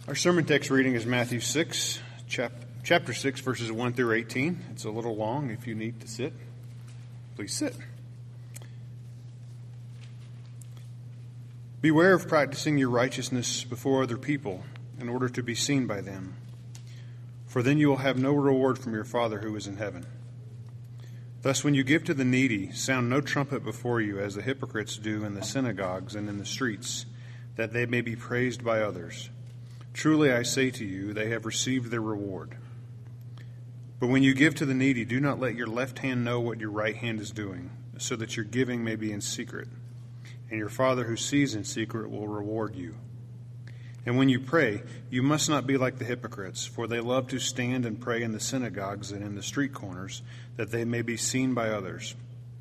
Our sermon text reading is Matthew 6, chapter 6, verses 1 through 18. It's a little long. If you need to sit, please sit. Beware of practicing your righteousness before other people in order to be seen by them, for then you will have no reward from your Father who is in heaven. Thus, when you give to the needy, sound no trumpet before you, as the hypocrites do in the synagogues and in the streets, that they may be praised by others. Truly I say to you, they have received their reward. But when you give to the needy, do not let your left hand know what your right hand is doing, so that your giving may be in secret. And your Father who sees in secret will reward you. And when you pray, you must not be like the hypocrites, for they love to stand and pray in the synagogues and in the street corners, that they may be seen by others.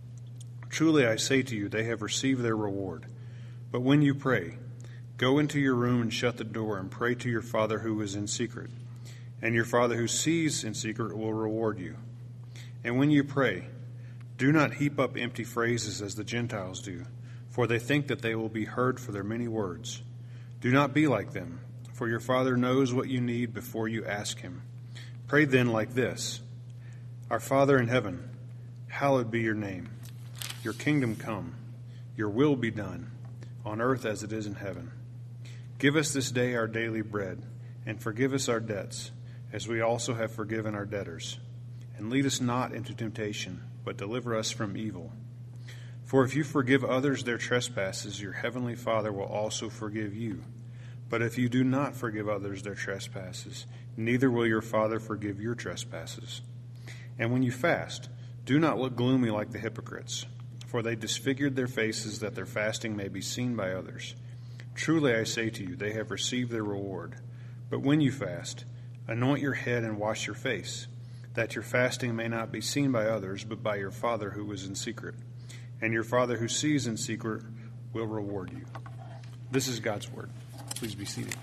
Truly I say to you, they have received their reward. But when you pray, go into your room and shut the door and pray to your Father who is in secret. And your Father who sees in secret will reward you. And when you pray, do not heap up empty phrases as the Gentiles do, for they think that they will be heard for their many words. Do not be like them, for your Father knows what you need before you ask him. Pray then like this: Our Father in heaven, hallowed be your name. Your kingdom come, your will be done, on earth as it is in heaven. Give us this day our daily bread, and forgive us our debts, as we also have forgiven our debtors. And lead us not into temptation, but deliver us from evil. For if you forgive others their trespasses, your heavenly Father will also forgive you. But if you do not forgive others their trespasses, neither will your Father forgive your trespasses. And when you fast, do not look gloomy like the hypocrites, for they disfigured their faces that their fasting may be seen by others. Truly I say to you, they have received their reward. But when you fast, anoint your head and wash your face, that your fasting may not be seen by others, but by your Father who is in secret. And your Father who sees in secret will reward you. This is God's word. Please be seated.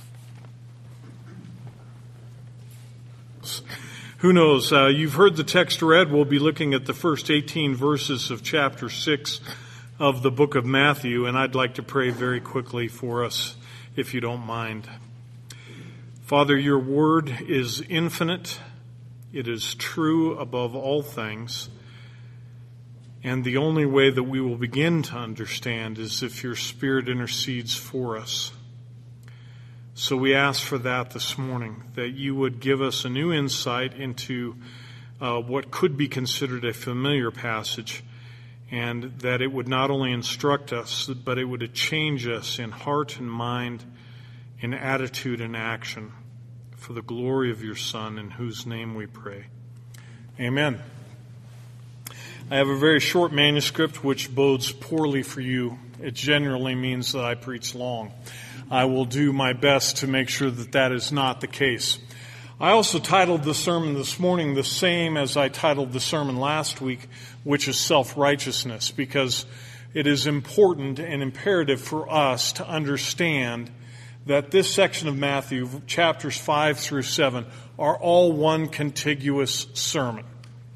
Who knows? You've heard the text read. We'll be looking at the first 18 verses of chapter 6 of the book of Matthew, and I'd like to pray very quickly for us, if you don't mind. Father, your word is infinite. It is true above all things. And the only way that we will begin to understand is if your Spirit intercedes for us. So we ask for that this morning, that you would give us a new insight into what could be considered a familiar passage, and that it would not only instruct us, but it would change us in heart and mind, in attitude and action, for the glory of your Son, in whose name we pray. Amen. I have a very short manuscript which bodes poorly for you. It generally means that I preach long. I will do my best to make sure that that is not the case. I also titled the sermon this morning the same as I titled the sermon last week, which is self-righteousness, because it is important and imperative for us to understand that this section of Matthew, chapters 5 through 7, are all one contiguous sermon.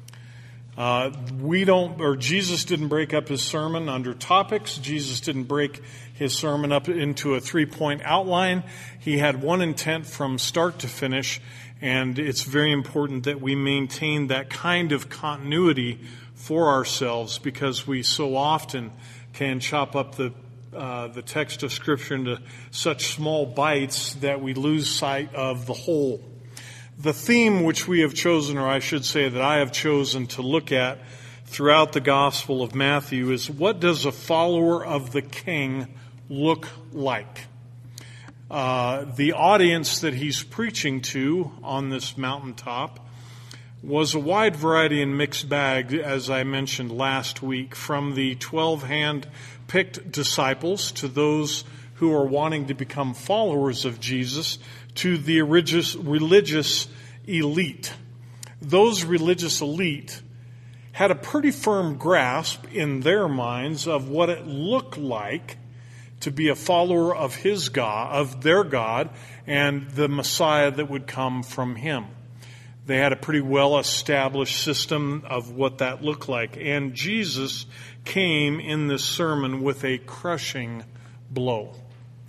Jesus didn't break up his sermon under topics. Jesus didn't break his sermon up into a 3-point outline. He had one intent from start to finish, and it's very important that we maintain that kind of continuity for ourselves, because we so often can chop up the text of Scripture into such small bites that we lose sight of the whole. The theme which we have chosen, or I should say that I have chosen to look at throughout the Gospel of Matthew, is what does a follower of the King look like? The audience that he's preaching to on this mountaintop was a wide variety and mixed bag, as I mentioned last week, from the 12 hand-picked disciples to those who are wanting to become followers of Jesus, to the religious elite. Those religious elite had a pretty firm grasp in their minds of what it looked like to be a follower of his God, of their God, and the Messiah that would come from him. They had a pretty well-established system of what that looked like. And Jesus came in this sermon with a crushing blow.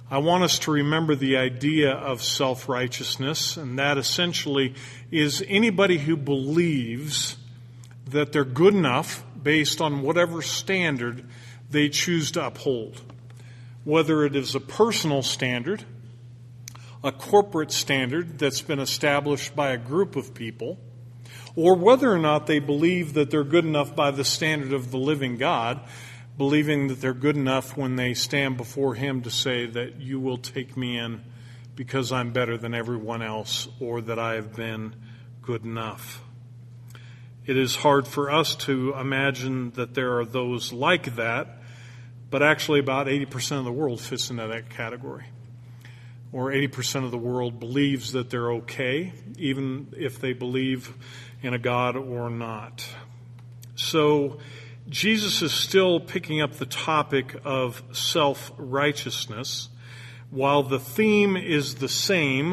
I want us to remember the idea of self-righteousness, and that essentially is anybody who believes that they're good enough based on whatever standard they choose to uphold. Whether it is a personal standard, a corporate standard that's been established by a group of people, or whether or not they believe that they're good enough by the standard of the living God, believing that they're good enough when they stand before Him to say that you will take me in because I'm better than everyone else, or that I have been good enough. It is hard for us to imagine that there are those like that, but actually about 80% of the world fits into that category. Or 80% of the world believes that they're okay, even if they believe in a God or not. So Jesus is still picking up the topic of self-righteousness. While the theme is the same,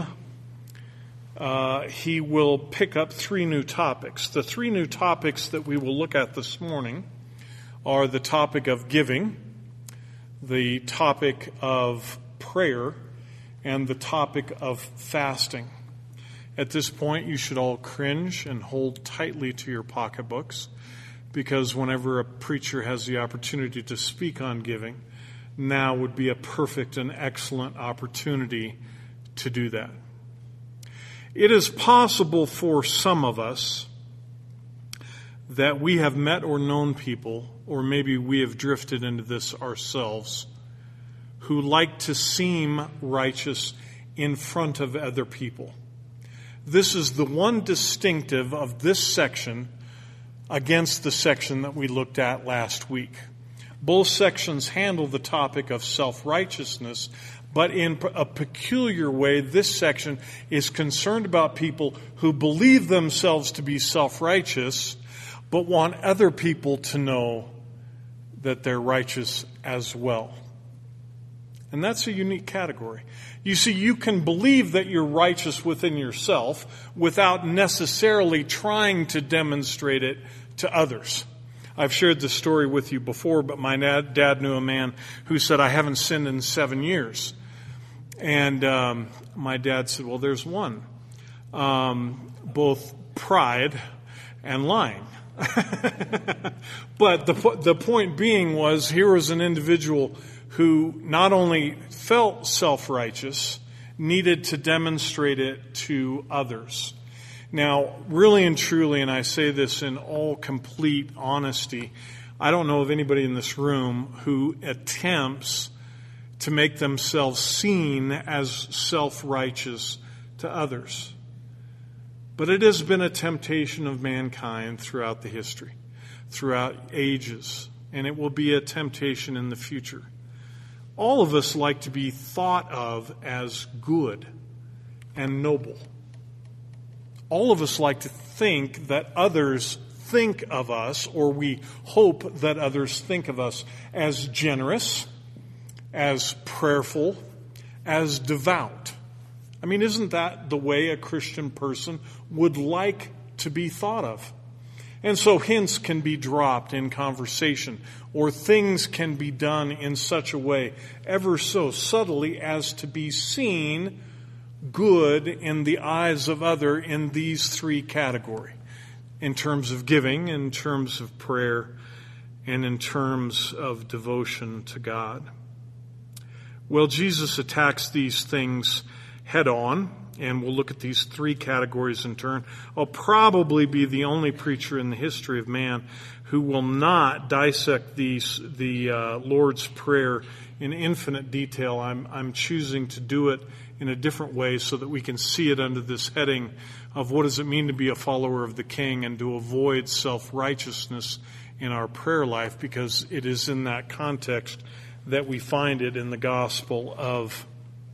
he will pick up three new topics. The three new topics that we will look at this morning are the topic of giving, the topic of prayer, and the topic of fasting. At this point, you should all cringe and hold tightly to your pocketbooks, because whenever a preacher has the opportunity to speak on giving, now would be a perfect and excellent opportunity to do that. It is possible for some of us that we have met or known people, or maybe we have drifted into this ourselves, who like to seem righteous in front of other people. This is the one distinctive of this section against the section that we looked at last week. Both sections handle the topic of self-righteousness, but in a peculiar way, this section is concerned about people who believe themselves to be self-righteous, but want other people to know that they're righteous as well. And that's a unique category. You see, you can believe that you're righteous within yourself without necessarily trying to demonstrate it to others. I've shared this story with you before, but my dad knew a man who said, I haven't sinned in 7 years. And my dad said, well, there's one. Both pride and lying. But the point being was, here was an individual who not only felt self-righteous, needed to demonstrate it to others. Now, really and truly, and I say this in all complete honesty, I don't know of anybody in this room who attempts to make themselves seen as self-righteous to others. But it has been a temptation of mankind throughout the history, throughout ages, and it will be a temptation in the future. All of us like to be thought of as good and noble. All of us like to think that others think of us, or we hope that others think of us as generous, as prayerful, as devout. I mean, isn't that the way a Christian person would like to be thought of? And so hints can be dropped in conversation, or things can be done in such a way, ever so subtly, as to be seen good in the eyes of others in these three categories, in terms of giving, in terms of prayer, and in terms of devotion to God. Well, Jesus attacks these things head on, and we'll look at these three categories in turn. I'll probably be the only preacher in the history of man who will not dissect the Lord's Prayer in infinite detail. I'm choosing to do it in a different way so that we can see it under this heading of what does it mean to be a follower of the King and to avoid self-righteousness in our prayer life, because it is in that context that we find it in the Gospel of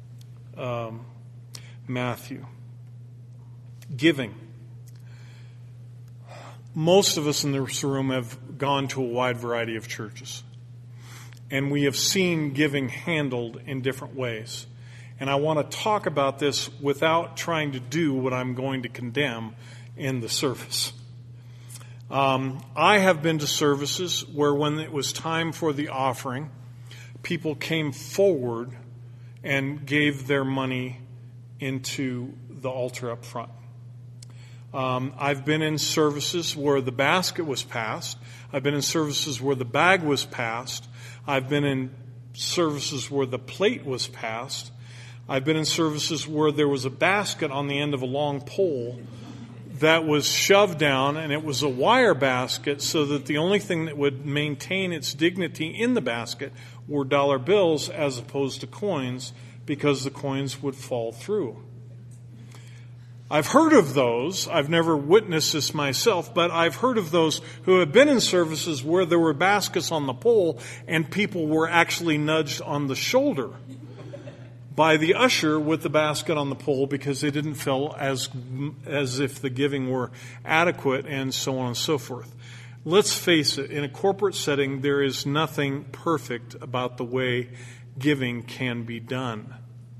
Matthew. Giving. Most of us in this room have gone to a wide variety of churches, and we have seen giving handled in different ways. And I want to talk about this without trying to do what I'm going to condemn in the service. I have been to services where when it was time for the offering, people came forward and gave their money into the altar up front. I've been in services where the basket was passed. I've been in services where the bag was passed. I've been in services where the plate was passed. I've been in services where there was a basket on the end of a long pole that was shoved down, and it was a wire basket so that the only thing that would maintain its dignity in the basket were dollar bills as opposed to coins, because the coins would fall through. I've heard of those. I've never witnessed this myself, but I've heard of those who have been in services where there were baskets on the pole and people were actually nudged on the shoulder by the usher with the basket on the pole because they didn't feel as if the giving were adequate, and so on and so forth. Let's face it, in a corporate setting, there is nothing perfect about the way giving can be done.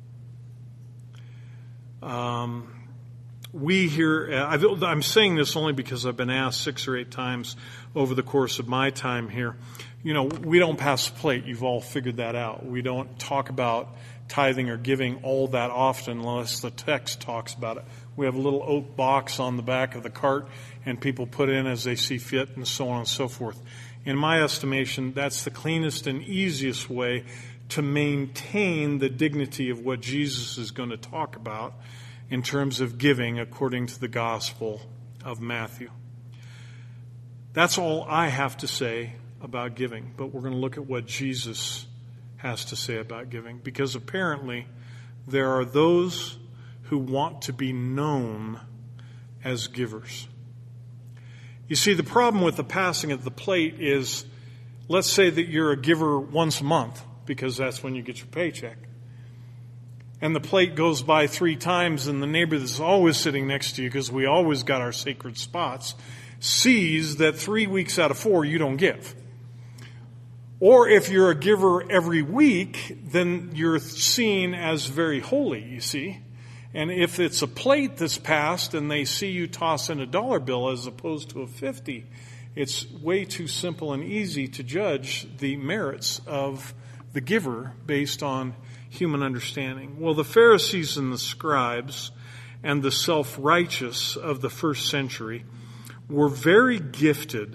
We here, I'm saying this only because I've been asked 6 or 8 times over the course of my time here. We don't pass the plate. You've all figured that out. We don't talk about tithing or giving all that often unless the text talks about it. We have a little oak box on the back of the cart, and people put in as they see fit, and so on and so forth. In my estimation, that's the cleanest and easiest way to maintain the dignity of what Jesus is going to talk about in terms of giving according to the Gospel of Matthew. That's all I have to say about giving, but we're going to look at what Jesus has to say about giving, because apparently there are those who want to be known as givers. You see, the problem with the passing of the plate is, let's say that you're a giver once a month, because that's when you get your paycheck. And the plate goes by 3 times, and the neighbor that's always sitting next to you, because we always got our sacred spots, sees that 3 weeks out of 4 you don't give. Or if you're a giver every week, then you're seen as very holy, you see. And if it's a plate that's passed and they see you toss in a dollar bill as opposed to a 50, it's way too simple and easy to judge the merits of the giver based on human understanding. Well, the Pharisees and the scribes and the self-righteous of the first century were very gifted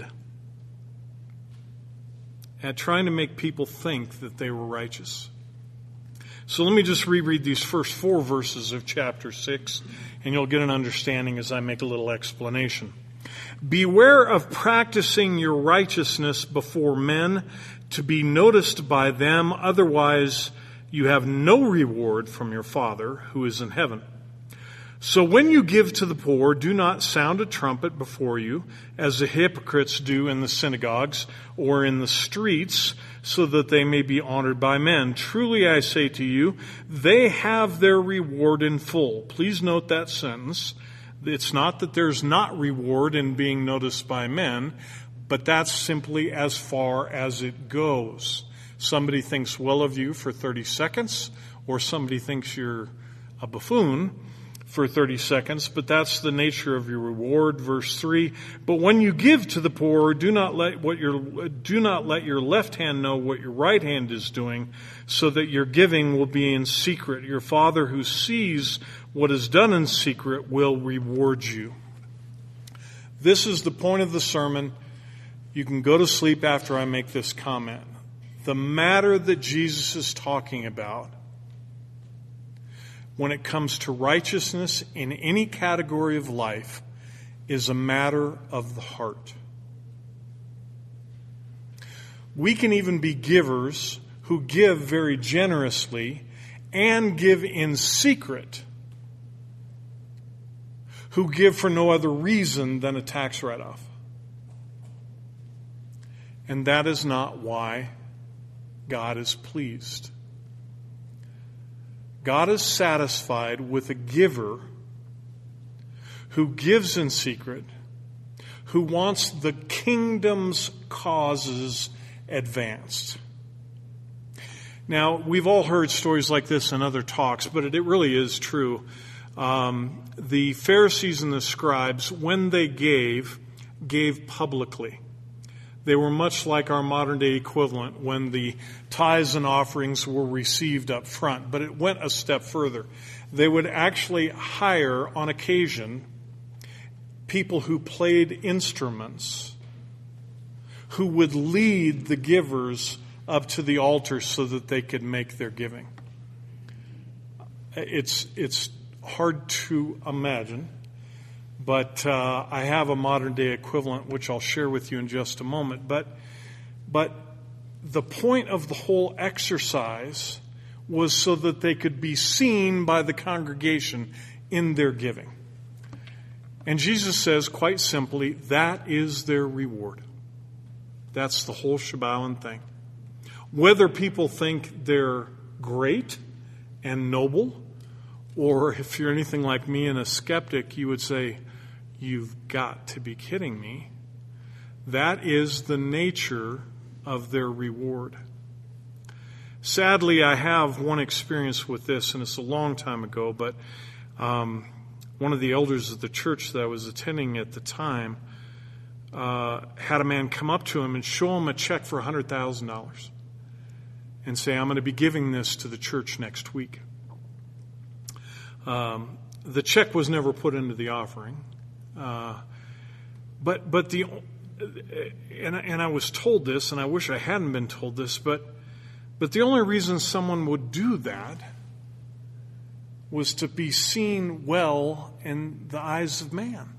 at trying to make people think that they were righteous. So let me just reread these first 4 verses of chapter 6, and you'll get an understanding as I make a little explanation. Beware of practicing your righteousness before men to be noticed by them, otherwise you have no reward from your Father who is in heaven. So when you give to the poor, do not sound a trumpet before you, as the hypocrites do in the synagogues or in the streets, so that they may be honored by men. Truly I say to you, they have their reward in full. Please note that sentence. It's not that there's not reward in being noticed by men, but that's simply as far as it goes. Somebody thinks well of you for 30 seconds, or somebody thinks you're a buffoon for 30 seconds, but that's the nature of your reward. Verse 3, but when you give to the poor, do not let your left hand know what your right hand is doing, so that your giving will be in secret. Your Father who sees what is done in secret will reward you. This is the point of the sermon. You can go to sleep after I make this comment. The matter that Jesus is talking about when it comes to righteousness in any category of life is a matter of the heart. We can even be givers who give very generously and give in secret, who give for no other reason than a tax write-off. And that is not why God is pleased. God is satisfied with a giver who gives in secret, who wants the kingdom's causes advanced. Now, we've all heard stories like this in other talks, but it really is true. The Pharisees and the scribes, when they gave publicly. They were much like our modern day equivalent when the tithes and offerings were received up front, but it went a step further. They would actually hire, on occasion, people who played instruments, who would lead the givers up to the altar so that they could make their giving. It's hard to imagine, but I have a modern day equivalent which I'll share with you in just a moment. But the point of the whole exercise was so that they could be seen by the congregation in their giving. And Jesus says quite simply, that is their reward. That's the whole shebang thing. Whether people think they're great and noble, or if you're anything like me and a skeptic, you would say, you've got to be kidding me. That is the nature of their reward. Sadly, I have one experience with this, and it's a long time ago, but one of the elders of the church that I was attending at the time had a man come up to him and show him a check for $100,000 and say, I'm going to be giving this to the church next week. The check was never put into the offering. But I was told this, and I wish I hadn't been told this, but the only reason someone would do that was to be seen well in the eyes of man.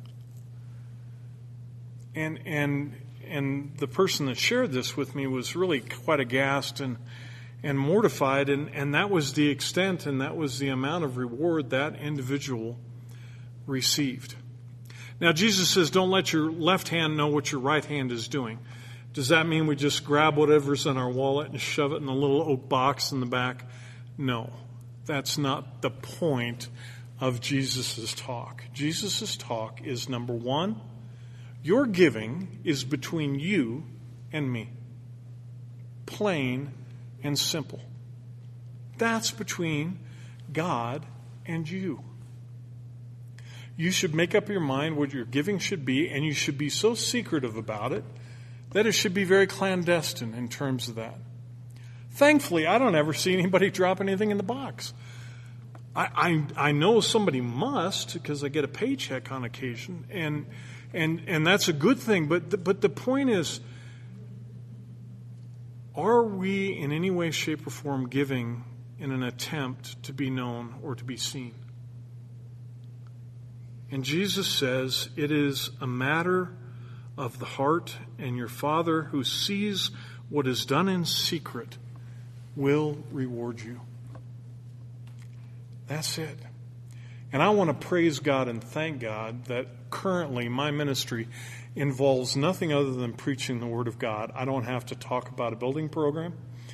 And the person that shared this with me was really quite aghast and mortified, and that was the extent and that was the amount of reward that individual received. Now, Jesus says, don't let your left hand know what your right hand is doing. Does that mean we just grab whatever's in our wallet and shove it in a little oak box in the back? No, that's not the point of Jesus' talk. Jesus' talk is, number one, your giving is between you and me. Plain and simple. That's between God and you. You should make up your mind what your giving should be, and you should be so secretive about it that it should be very clandestine in terms of that. Thankfully, I don't ever see anybody drop anything in the box. I know somebody must, because I get a paycheck on occasion, and that's a good thing. But the point is, are we in any way, shape, or form giving in an attempt to be known or to be seen? And Jesus says it is a matter of the heart, and your Father who sees what is done in secret will reward you. That's it. And I want to praise God and thank God that currently my ministry involves nothing other than preaching the Word of God. I don't have to talk about a building program.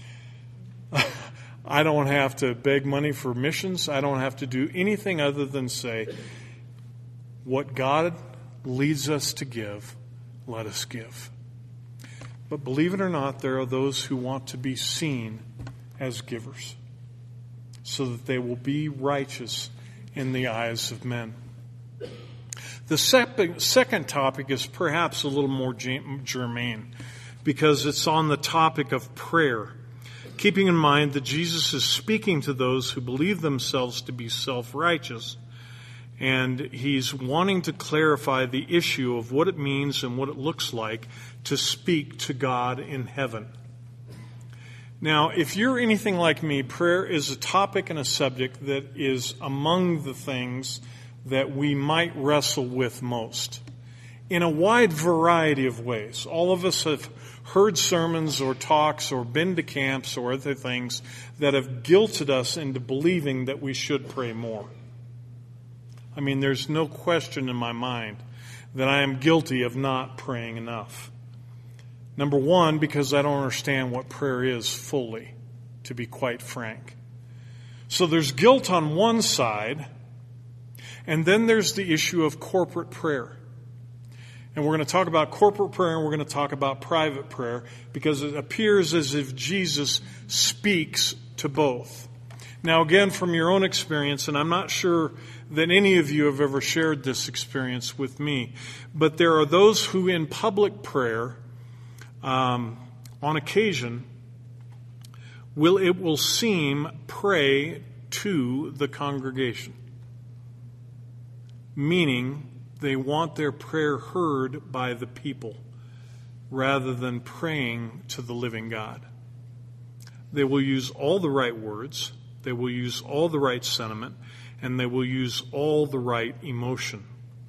I don't have to beg money for missions. I don't have to do anything other than say, what God leads us to give, let us give. But believe it or not, there are those who want to be seen as givers so that they will be righteous in the eyes of men. The second topic is perhaps a little more germane because it's on the topic of prayer, keeping in mind that Jesus is speaking to those who believe themselves to be self-righteous. And he's wanting to clarify the issue of what it means and what it looks like to speak to God in heaven. Now, if you're anything like me, prayer is a topic and a subject that is among the things that we might wrestle with most in a wide variety of ways. All of us have heard sermons or talks or been to camps or other things that have guilted us into believing that we should pray more. I mean, there's no question in my mind that I am guilty of not praying enough. Number one, because I don't understand what prayer is fully, to be quite frank. So there's guilt on one side, and then there's the issue of corporate prayer. And we're going to talk about corporate prayer and we're going to talk about private prayer because it appears as if Jesus speaks to both. Now, again, from your own experience, and I'm not sure that any of you have ever shared this experience with me, but there are those who in public prayer on occasion, will seem pray to the congregation, meaning they want their prayer heard by the people rather than praying to the living God. They will use all the right words, they will use all the right sentiment, and they will use all the right emotion.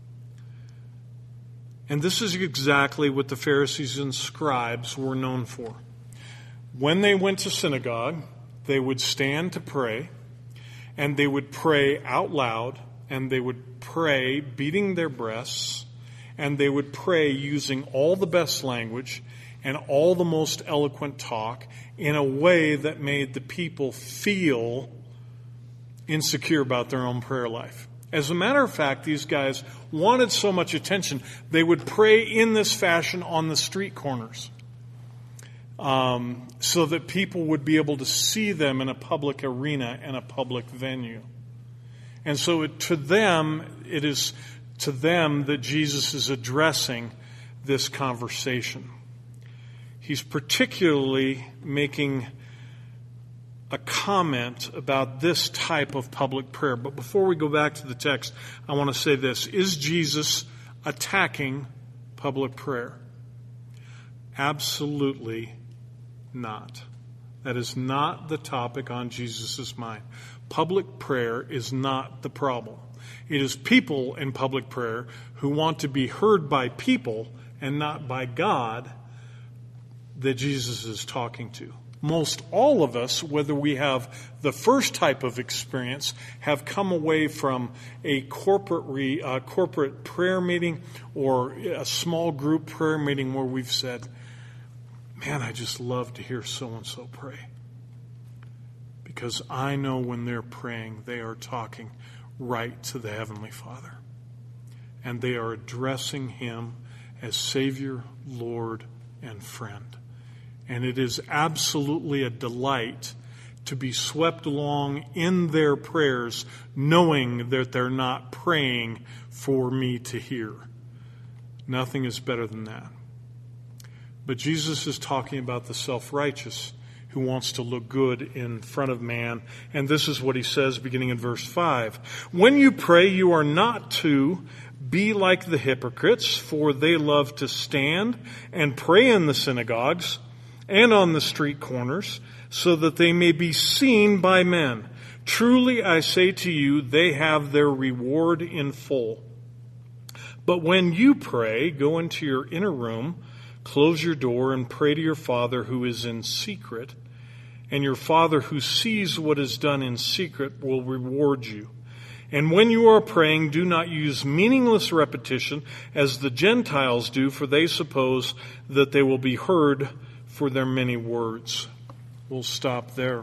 And this is exactly what the Pharisees and scribes were known for. When they went to synagogue, they would stand to pray, and they would pray out loud, and they would pray beating their breasts, and they would pray using all the best language and all the most eloquent talk in a way that made the people feel insecure about their own prayer life. As a matter of fact, these guys wanted so much attention, they would pray in this fashion on the street corners, so that people would be able to see them in a public arena and a public venue. And so it is to them that Jesus is addressing this conversation. He's particularly making a comment about this type of public prayer. But before we go back to the text, I want to say this. Is Jesus attacking public prayer? Absolutely not. That is not the topic on Jesus' mind. Public prayer is not the problem. It is people in public prayer who want to be heard by people and not by God that Jesus is talking to. Most all of us, whether we have the first type of experience, have come away from a corporate prayer meeting or a small group prayer meeting where we've said, man, I just love to hear so-and-so pray. Because I know when they're praying, they are talking right to the Heavenly Father. And they are addressing Him as Savior, Lord, and friend. And it is absolutely a delight to be swept along in their prayers, knowing that they're not praying for me to hear. Nothing is better than that. But Jesus is talking about the self-righteous who wants to look good in front of man. And this is what he says beginning in verse 5. When you pray, you are not to be like the hypocrites, for they love to stand and pray in the synagogues and on the street corners, so that they may be seen by men. Truly I say to you, they have their reward in full. But when you pray, go into your inner room, close your door, and pray to your Father who is in secret, and your Father who sees what is done in secret will reward you. And when you are praying, do not use meaningless repetition as the Gentiles do, for they suppose that they will be heard for their many words. We'll stop there.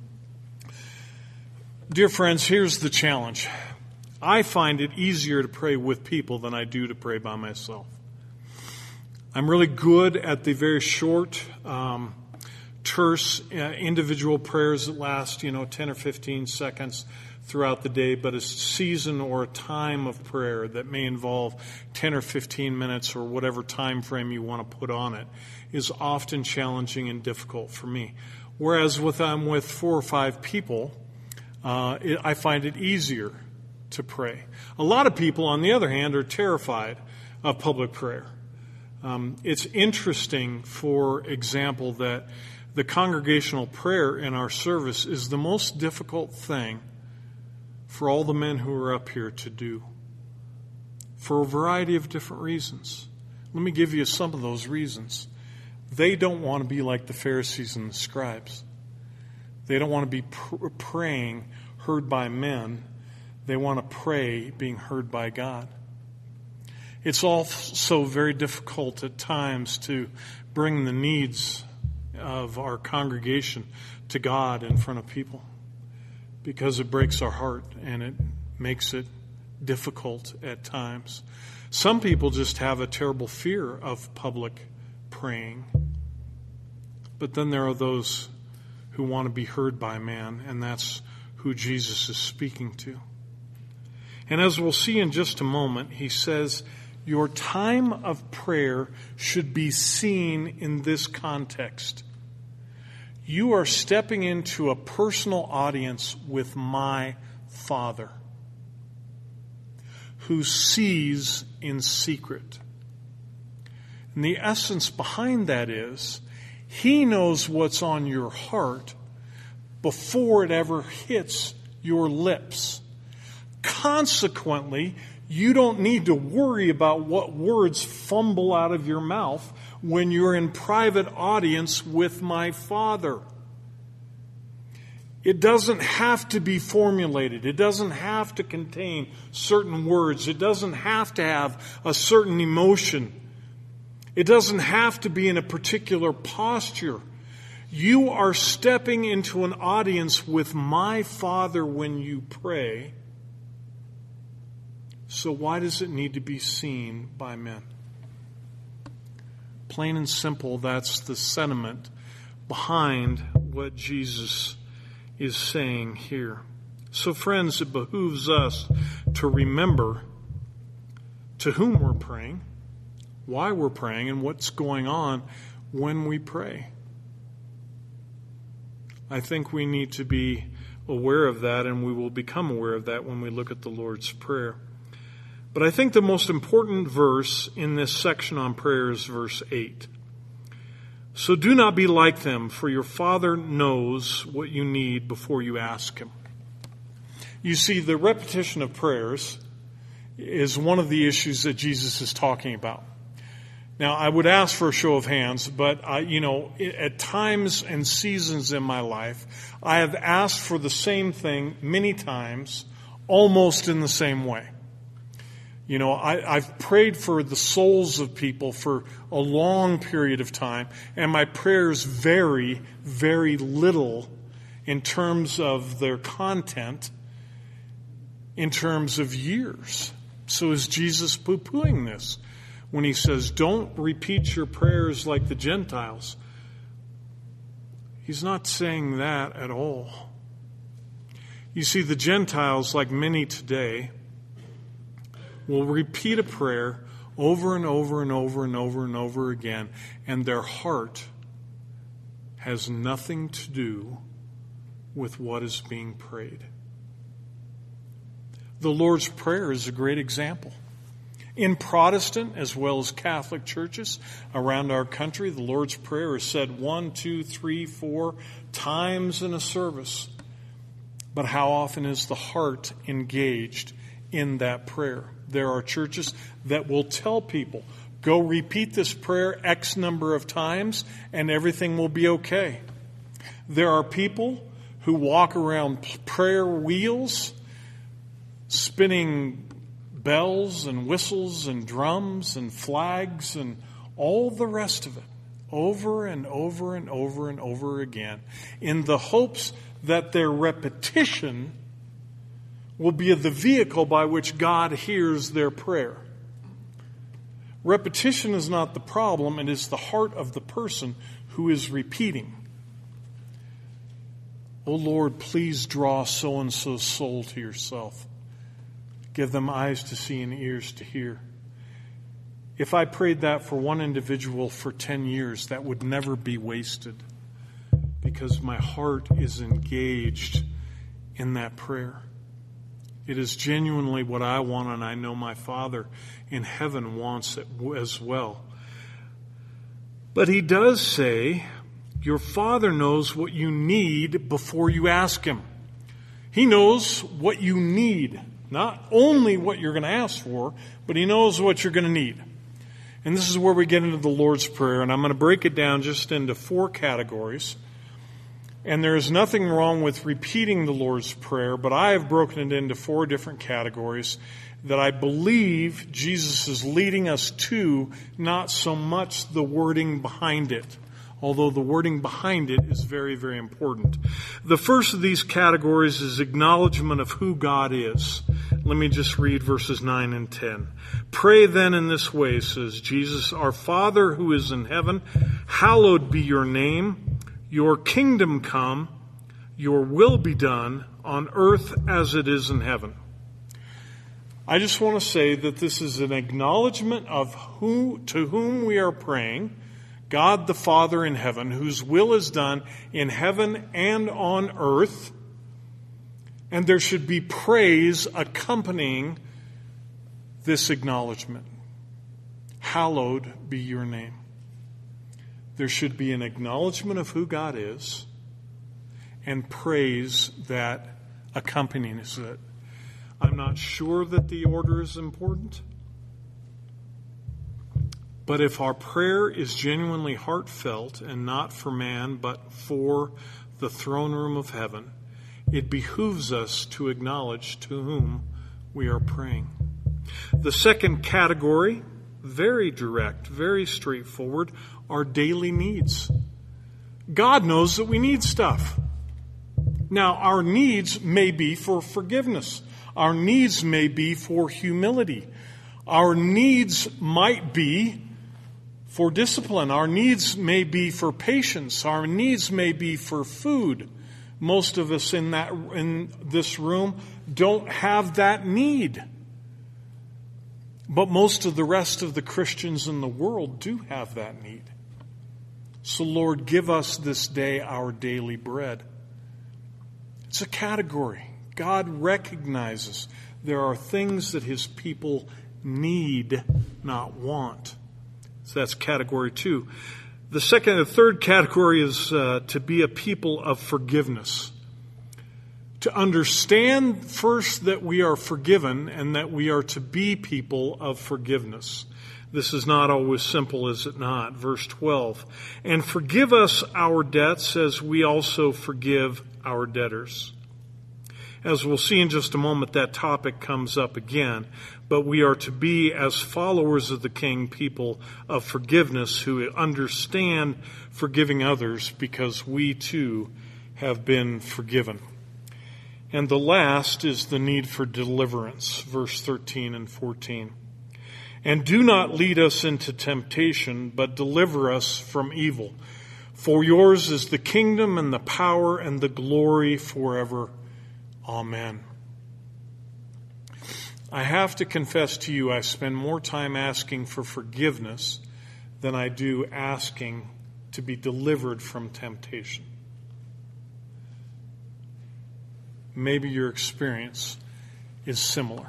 Dear friends, here's the challenge. I find it easier to pray with people than I do to pray by myself. I'm really good at the very short, terse, individual prayers that last, 10 or 15 seconds throughout the day, but a season or a time of prayer that may involve 10 or 15 minutes or whatever time frame you want to put on it is often challenging and difficult for me. Whereas I'm with 4 or 5 people, I find it easier to pray. A lot of people, on the other hand, are terrified of public prayer. It's interesting, for example, that the congregational prayer in our service is the most difficult thing for all the men who are up here to do, for a variety of different reasons. Let me give you some of those reasons. They don't want to be like the Pharisees and the scribes. They don't want to be praying heard by men. They want to pray being heard by God. It's also very difficult at times to bring the needs of our congregation to God in front of people, because it breaks our heart and it makes it difficult at times. Some people just have a terrible fear of public praying. But then there are those who want to be heard by man, and that's who Jesus is speaking to. And as we'll see in just a moment, he says, Your time of prayer should be seen in this context. You are stepping into a personal audience with my Father, who sees in secret. And the essence behind that is, He knows what's on your heart before it ever hits your lips. Consequently, you don't need to worry about what words fumble out of your mouth when you're in private audience with my Father. It doesn't have to be formulated. It doesn't have to contain certain words. It doesn't have to have a certain emotion. It doesn't have to be in a particular posture. You are stepping into an audience with my Father when you pray. So why does it need to be seen by men? Plain and simple, that's the sentiment behind what Jesus is saying here. So friends, it behooves us to remember to whom we're praying, why we're praying, and what's going on when we pray. I think we need to be aware of that, and we will become aware of that when we look at the Lord's Prayer. But I think the most important verse in this section on prayer is verse 8. So do not be like them, for your Father knows what you need before you ask Him. You see, the repetition of prayers is one of the issues that Jesus is talking about. Now, I would ask for a show of hands, but at times and seasons in my life, I have asked for the same thing many times, almost in the same way. I've prayed for the souls of people for a long period of time, and my prayers vary very little in terms of their content, in terms of years. So is Jesus poo-pooing this when He says, don't repeat your prayers like the Gentiles? He's not saying that at all. You see, the Gentiles, like many today, will repeat a prayer over and over and over and over and over again, and their heart has nothing to do with what is being prayed. The Lord's Prayer is a great example. In Protestant as well as Catholic churches around our country, the Lord's Prayer is said 1, 2, 3, 4 times in a service. But how often is the heart engaged in that prayer? There are churches that will tell people, go repeat this prayer X number of times and everything will be okay. There are people who walk around prayer wheels, spinning bells and whistles and drums and flags and all the rest of it over and over and over and over again in the hopes that their repetition will be the vehicle by which God hears their prayer. Repetition is not the problem, it is the heart of the person who is repeating. Oh Lord, please draw so-and-so's soul to yourself. Give them eyes to see and ears to hear. If I prayed that for one individual for 10 years, that would never be wasted because my heart is engaged in that prayer. It is genuinely what I want, and I know my Father in heaven wants it as well. But He does say, your Father knows what you need before you ask Him. He knows what you need. Not only what you're going to ask for, but He knows what you're going to need. And this is where we get into the Lord's Prayer, and I'm going to break it down just into 4 categories. And there is nothing wrong with repeating the Lord's Prayer, but I have broken it into 4 different categories that I believe Jesus is leading us to, not so much the wording behind it, although the wording behind it is very, very important. The first of these categories is acknowledgement of who God is. Let me just read verses 9 and 10. Pray then in this way, says Jesus, our Father who is in heaven, hallowed be your name. Your kingdom come, your will be done on earth as it is in heaven. I just want to say that this is an acknowledgement of to whom we are praying, God the Father in heaven, whose will is done in heaven and on earth. And there should be praise accompanying this acknowledgement. Hallowed be your name. There should be an acknowledgement of who God is and praise that accompanies it. I'm not sure that the order is important. But if our prayer is genuinely heartfelt and not for man but for the throne room of heaven, it behooves us to acknowledge to whom we are praying. The second category, very direct, very straightforward, are daily needs. God knows that we need stuff. Now, our needs may be for forgiveness. Our needs may be for humility. Our needs might be for discipline. Our needs may be for patience. Our needs may be for food. Most of us in this room don't have that need. But most of the rest of the Christians in the world do have that need. So, Lord, give us this day our daily bread. It's a category. God recognizes there are things that his people need, not want. So that's category 2. The third category is to be a people of forgiveness. To understand first that we are forgiven and that we are to be people of forgiveness. This is not always simple, is it not? Verse 12. And forgive us our debts as we also forgive our debtors. As we'll see in just a moment, that topic comes up again. But we are to be, as followers of the King, people of forgiveness who understand forgiving others because we too have been forgiven. And the last is the need for deliverance, verse 13 and 14. And do not lead us into temptation, but deliver us from evil. For yours is the kingdom and the power and the glory forever. Amen. I have to confess to you, I spend more time asking for forgiveness than I do asking to be delivered from temptation. Maybe your experience is similar.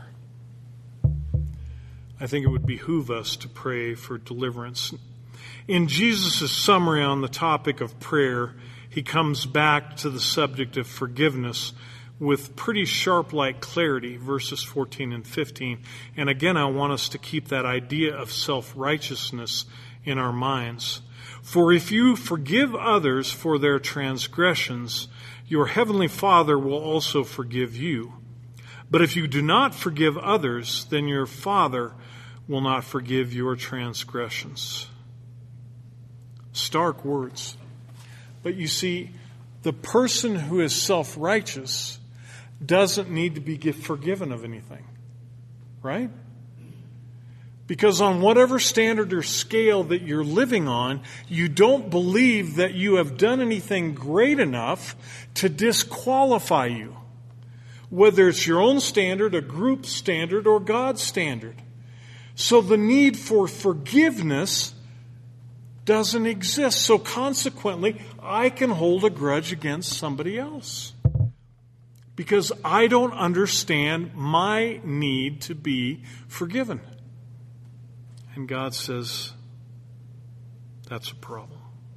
I think it would behoove us to pray for deliverance. In Jesus' summary on the topic of prayer, he comes back to the subject of forgiveness with pretty sharp-like clarity, verses 14 and 15. And again, I want us to keep that idea of self-righteousness in our minds. For if you forgive others for their transgressions, your heavenly Father will also forgive you. But if you do not forgive others, then your Father will not forgive your transgressions. Stark words. But you see, the person who is self-righteous doesn't need to be forgiven of anything. Right? Because on whatever standard or scale that you're living on, you don't believe that you have done anything great enough to disqualify you. Whether it's your own standard, a group standard, or God's standard. So the need for forgiveness doesn't exist. So consequently, I can hold a grudge against somebody else. Because I don't understand my need to be forgiven. And God says, that's a problem.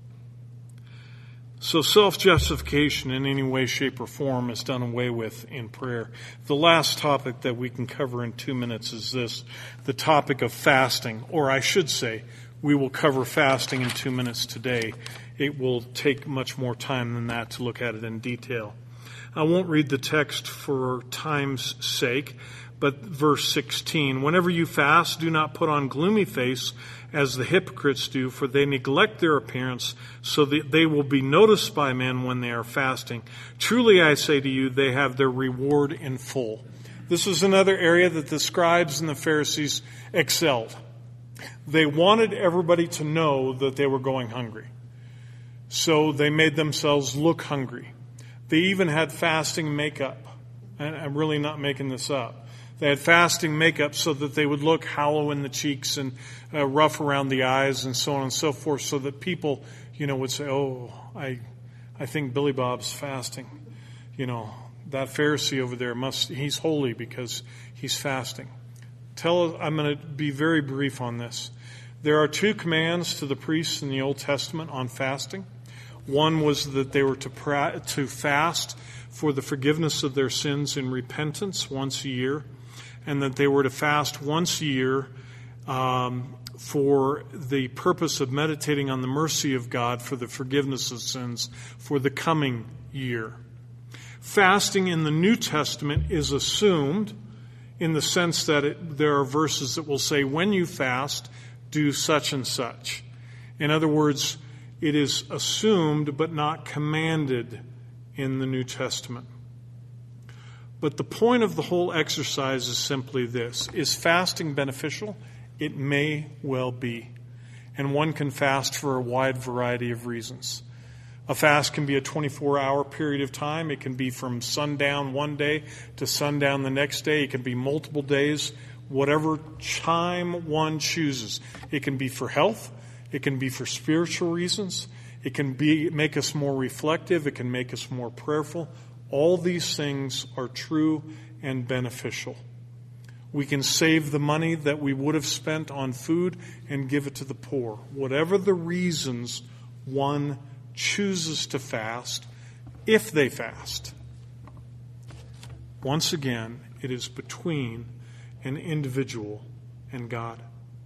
So self-justification in any way, shape, or form is done away with in prayer. The last topic that we can cover in 2 minutes is this, the topic of fasting. Or I should say, we will cover fasting in 2 minutes today. It will take much more time than that to look at it in detail. I won't read the text for time's sake, but verse 16, whenever you fast, do not put on gloomy face as the hypocrites do, for they neglect their appearance so that they will be noticed by men when they are fasting. Truly, I say to you, they have their reward in full. This is another area that the scribes and the Pharisees excelled. They wanted everybody to know that they were going hungry. So they made themselves look hungry. They even had fasting makeup. And I'm really not making this up. They had fasting makeup so that they would look hollow in the cheeks and rough around the eyes and so on and so forth, so that people, would say, oh, I think Billy Bob's fasting. That Pharisee over there, he's holy because he's fasting. I'm going to be very brief on this. There are 2 commands to the priests in the Old Testament on fasting. One was that they were to fast for the forgiveness of their sins in repentance once a year, and that they were to fast once a year for the purpose of meditating on the mercy of God for the forgiveness of sins for the coming year. Fasting in the New Testament is assumed in the sense that there are verses that will say, when you fast, do such and such. In other words, it is assumed but not commanded in the New Testament. But the point of the whole exercise is simply this. Is fasting beneficial? It may well be. And one can fast for a wide variety of reasons. A fast can be a 24-hour period of time. It can be from sundown one day to sundown the next day. It can be multiple days, whatever time one chooses. It can be for health. It can be for spiritual reasons. It can make us more reflective. It can make us more prayerful. All these things are true and beneficial. We can save the money that we would have spent on food and give it to the poor. Whatever the reasons one chooses to fast, if they fast. Once again, it is between an individual and God.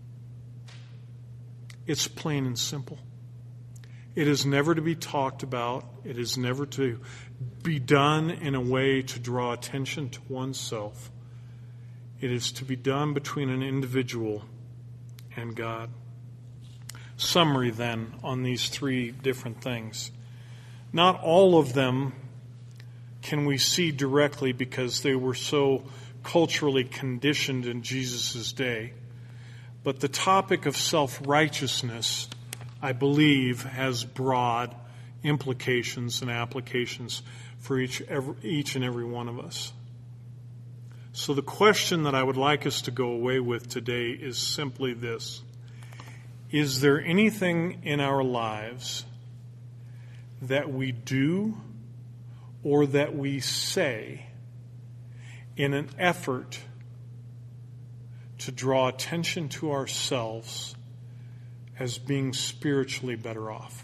It's plain and simple. It is never to be talked about. It is never to be done in a way to draw attention to oneself. It is to be done between an individual and God. Summary then on these 3 different things. Not all of them can we see directly because they were so culturally conditioned in Jesus' day. But the topic of self-righteousness, I believe, has broad implications and applications for each and every one of us. So the question that I would like us to go away with today is simply this. Is there anything in our lives that we do or that we say in an effort to draw attention to ourselves as being spiritually better off?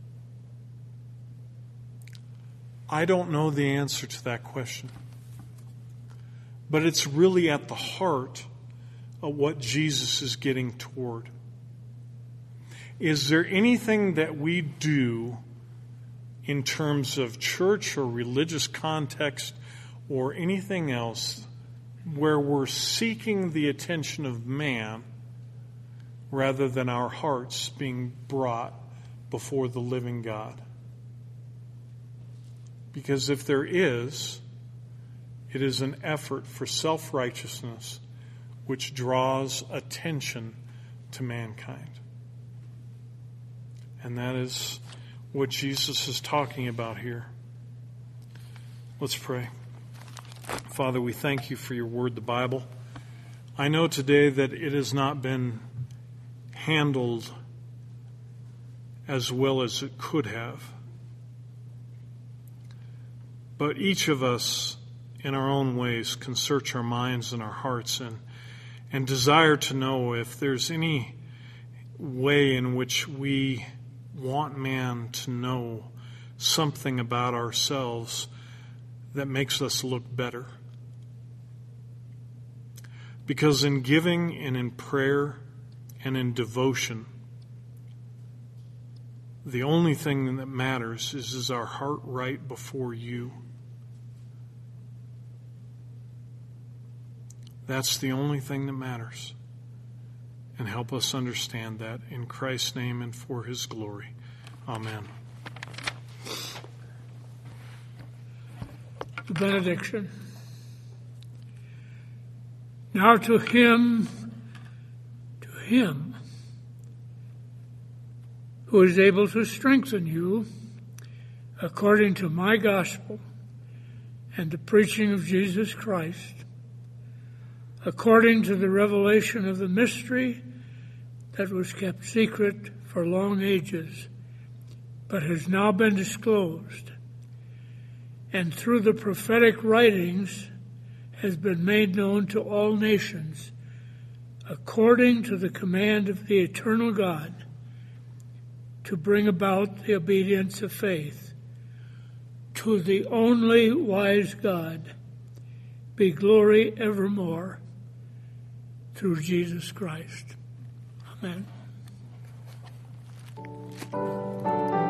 I don't know the answer to that question. But it's really at the heart of what Jesus is getting toward. Is there anything that we do in terms of church or religious context or anything else where we're seeking the attention of man rather than our hearts being brought before the living God? Because if there is, it is an effort for self-righteousness which draws attention to mankind. And that is what Jesus is talking about here. Let's pray. Father, we thank you for your word, the Bible. I know today that it has not been handled as well as it could have. But each of us, in our own ways, can search our minds and our hearts and desire to know if there's any way in which we want man to know something about ourselves that makes us look better. Because in giving and in prayer and in devotion, the only thing that matters is our heart right before you? That's the only thing that matters. And help us understand that in Christ's name and for his glory. Amen. The benediction. Now to him who is able to strengthen you according to my gospel and the preaching of Jesus Christ, according to the revelation of the mystery that was kept secret for long ages, but has now been disclosed, and through the prophetic writings has been made known to all nations, according to the command of the eternal God, to bring about the obedience of faith. To the only wise God be glory evermore, through Jesus Christ. Amen.